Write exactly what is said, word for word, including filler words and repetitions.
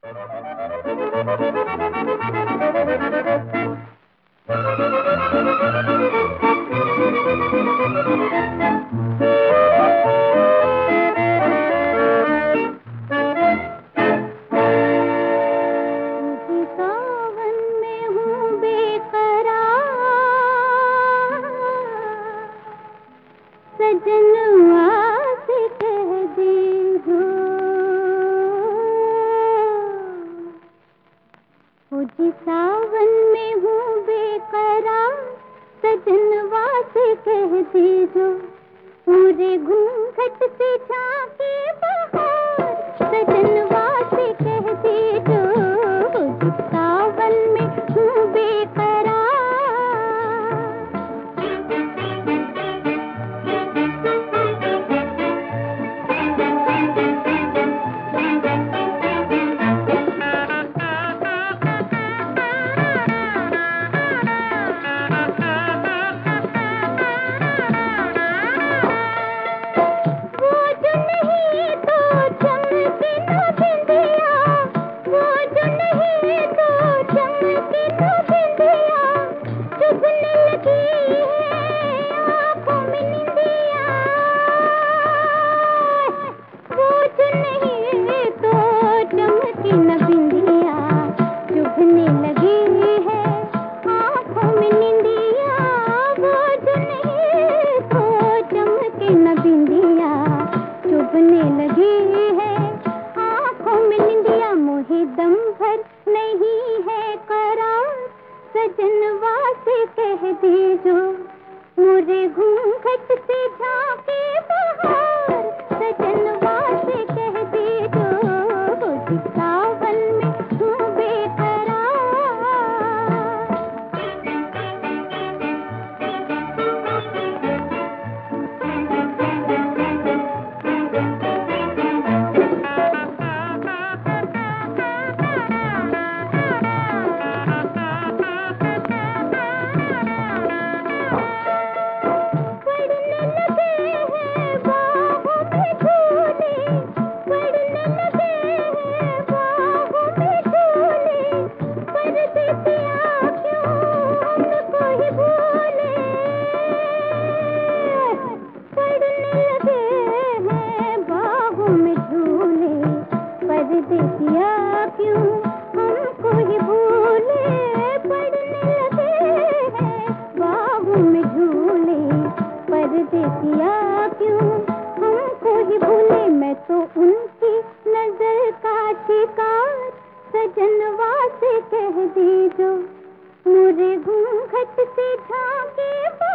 मुझे सावन में हूँ बेकरार, सजनवा से कह दीजो, पूरे घूंघट से झांके बहार, सजनवा से कह दीजो, मुझे सावन में हूँ बेकरार। चुभने लगी है आँखों में निंदिया, मुझे दम भर नहीं है करार, सजनवा से कह दीजो, मुझे घूंघट से झांके बहार, सजनवा से कह दीजो, मुझे सावन में हूँ बेकरार। परदेसिया क्यों हमको ही भूले, पड़ने लगे हैं बाहों में झूले, परदेसिया क्यों हमको ही भूले, मैं तो उनकी नजर का शिकार, सजनवा से कह दीजो, मुझे घूंघट से झांके